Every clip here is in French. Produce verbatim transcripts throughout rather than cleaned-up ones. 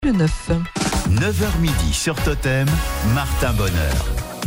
Le neuf. neuf heures midi sur Totem, Martin Bonheur.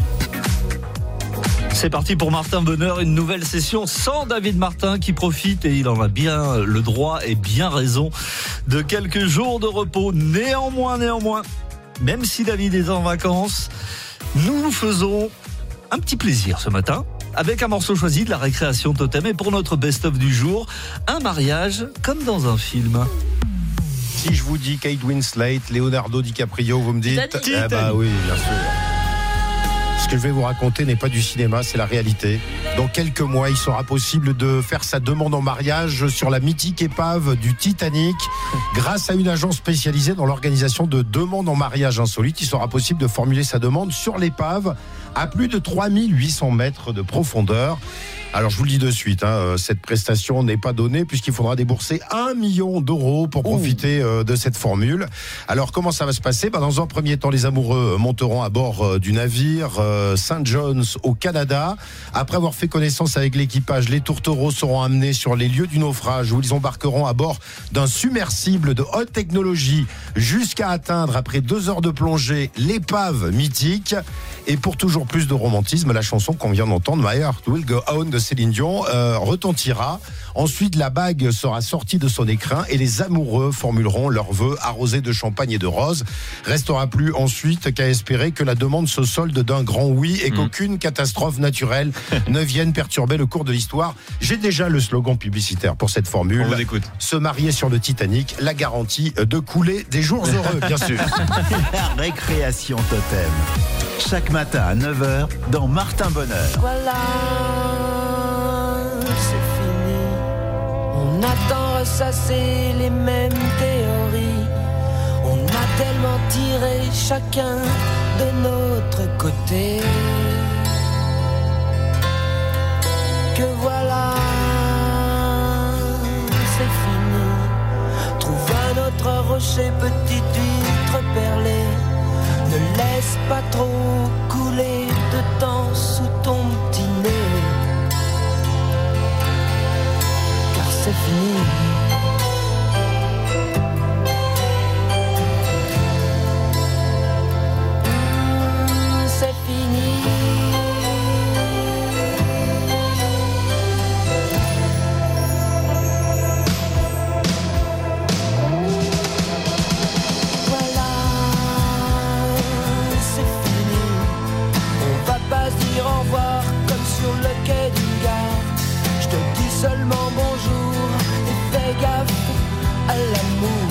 C'est parti pour Martin Bonheur, une nouvelle session sans David Martin qui profite, et il en a bien le droit et bien raison, de quelques jours de repos. Néanmoins, néanmoins, même si David est en vacances, nous nous faisons un petit plaisir ce matin avec un morceau choisi de la récréation Totem, et pour notre best-of du jour, un mariage comme dans un film. Si je vous dis Kate Winslet, Leonardo DiCaprio, vous me dites Titanic. Ah bah oui, bien sûr. Ce que je vais vous raconter n'est pas du cinéma, c'est la réalité. Dans quelques mois, il sera possible de faire sa demande en mariage sur la mythique épave du Titanic. Grâce à une agence spécialisée dans l'organisation de demandes en mariage insolites, il sera possible de formuler sa demande sur l'épave à plus de trois mille huit cents mètres de profondeur. Alors je vous le dis de suite, hein, cette prestation n'est pas donnée puisqu'il faudra débourser un million d'euros pour profiter euh, de cette formule. Alors comment ça va se passer ? Ben, dans un premier temps, les amoureux monteront à bord euh, du navire euh, Saint John's au Canada. Après avoir fait connaissance avec l'équipage, les tourtereaux seront amenés sur les lieux du naufrage où ils embarqueront à bord d'un submersible de haute technologie jusqu'à atteindre, après deux heures de plongée, l'épave mythique. Et pour toujours plus de romantisme, la chanson qu'on vient d'entendre, My Heart Will Go On de Céline Dion, euh, retentira. Ensuite, la bague sera sortie de son écrin et les amoureux formuleront leurs vœux arrosés de champagne et de roses. Restera plus ensuite qu'à espérer que la demande se solde d'un grand oui et qu'aucune catastrophe naturelle ne vienne perturber le cours de l'histoire. J'ai déjà le slogan publicitaire pour cette formule. On vous écoute. Se marier sur le Titanic, la garantie de couler des jours heureux, bien sûr. La récréation Totem. Chaque matin à neuf heures dans Martin Bonheur. Voilà, c'est fini. On attend ressasser les mêmes théories. On a tellement tiré chacun de notre côté que voilà, c'est fini. Trouve un autre rocher, petite huître perlée. Ne laisse pas trop couler de temps sous ton petit nez, car c'est fini. Mmh, c'est fini. Seulement bonjour et fais gaffe à l'amour.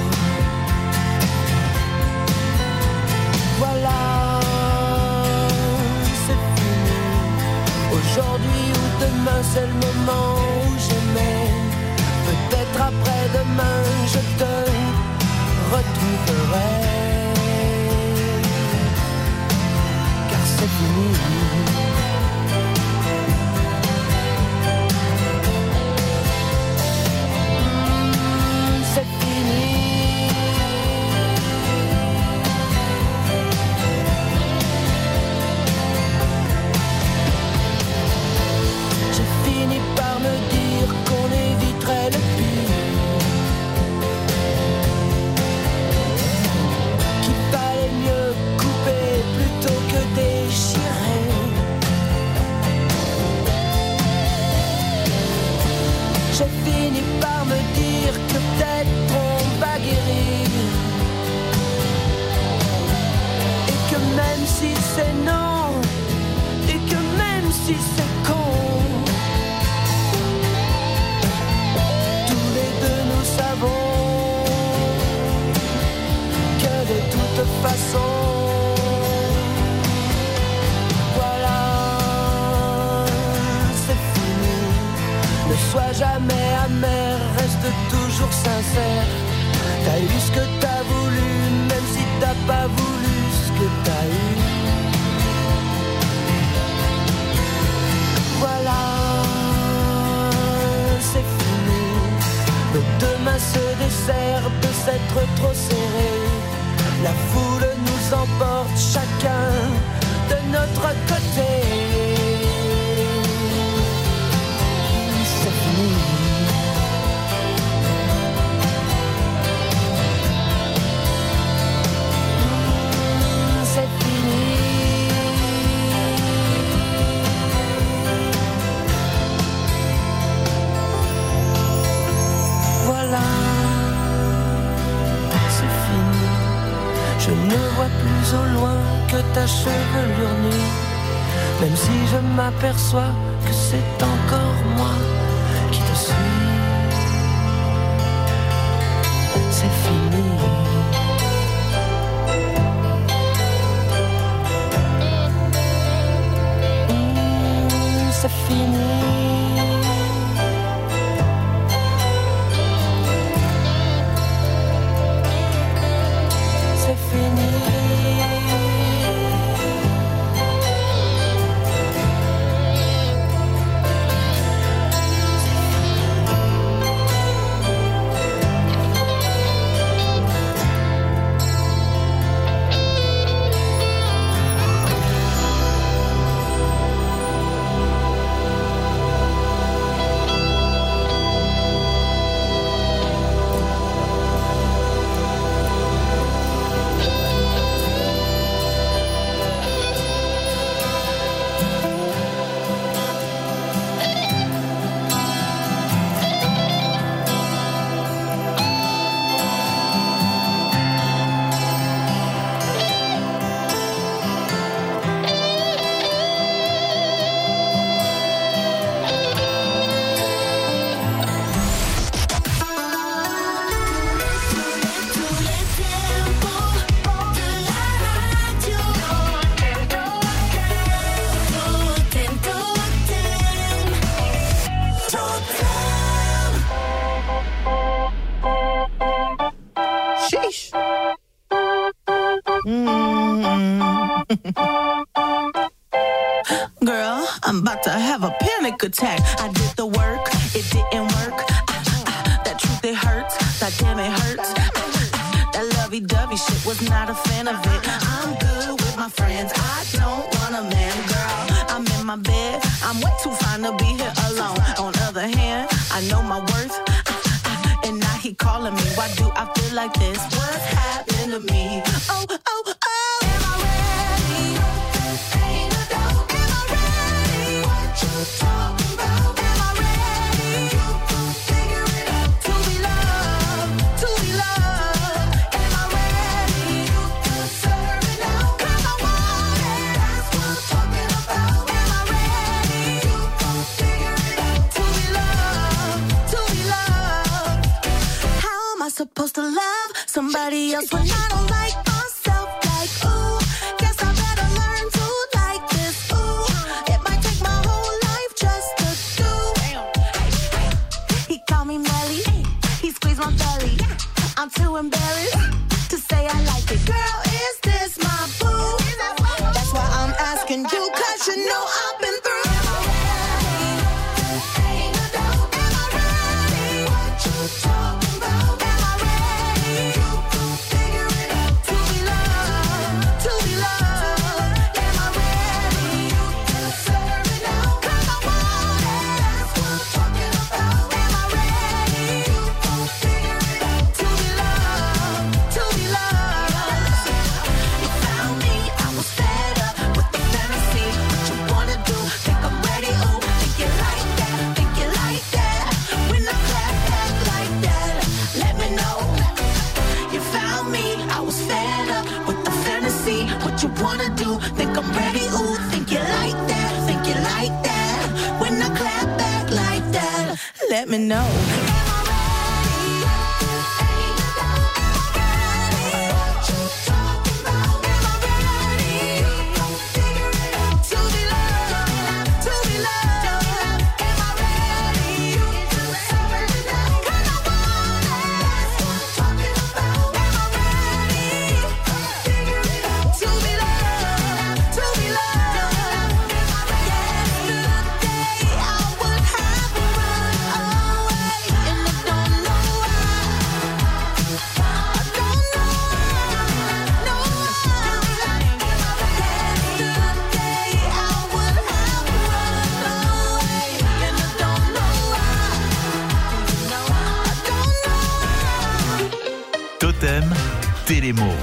Voilà, c'est fini. Aujourd'hui ou demain, c'est le moment où j'aimais. Peut-être après-demain, je te retrouverai, car c'est fini. J'ai fini par me dire que peut-être on va guérir, et que même si c'est non, et que même si c'est con, tous les deux nous savons que de toute façon, ne sois jamais amer, reste toujours sincère. T'as eu ce que t'as voulu, même si t'as pas voulu ce que t'as eu. Voilà, c'est fini. Nos deux mains se desserrent de s'être trop serrées. La foule nous emporte chacun de notre côté. Je ne vois plus au loin que ta chevelure nue, même si je m'aperçois que c'est encore moi qui te suis. C'est fini. Mmh, c'est fini. C'est fini. Girl, I'm about to have a panic attack. I did the work, it didn't work. Ah, ah, that truth, it hurts. That damn, it hurts. Ah, ah, that lovey-dovey shit, was not a fan of it. I'm good with my friends, I don't want a man. Girl, I'm in my bed, I'm way too fine to be here alone. On the other hand, I know my worth. Ah, ah, and now he calling me. Why do I feel like this? What's happened to me? Oh, oh, oh. Am I ready? Ain't no doubt. Am I ready? What you talking about? Am I ready? You gon' figure it out. To be loved, to be loved. Am I ready? You deserve it now. 'Cause I want it. That's what I'm talking about. Am I ready? You gon' figure it out. To be loved, to be loved. How am I supposed to love somebody else when I don't like myself? Like, ooh, guess I better learn to like this. Ooh, it might take my whole life just to do. He called me Melly, he squeezed my belly. I'm too embarrassed to say I like it. Girl, is this my boo? That's why I'm asking you, 'cause you know I've been through. Ain't no doubt. Am I ready? What you talking about? Am I ready? You gon' figure it out. To be loved, to be loved. Am I ready? You deserve it now. 'Cause I want it. That's what I'm talking about. Am I ready? You gon' figure it out. To be loved, to be loved. You found me, I was fed up with the fantasy. What you wanna do? Think I'm ready? Ooh, think you like that? Think you like that? When I clap back like that, let me know. You found me, I was fed up with the fantasy. What you wanna do? Think I'm ready? Ooh, think you like that? Think you like that? When I clap back like that, let me know. Am I ready? Ain't no doubt. Am I ready? What you talking about? Am I ready? You gon' figure it out. To be loved, to be loved. Am I ready? You deserve it now. 'Cause I want it. That's what I'm talking about. Am I ready? You gon' figure it out. To be loved, to be loved. Yesterday I would have run away, and I don't know why. I don't know why, no why. Yesterday I would have run away, and I don't know why. I don't know why. Totem, Télémo.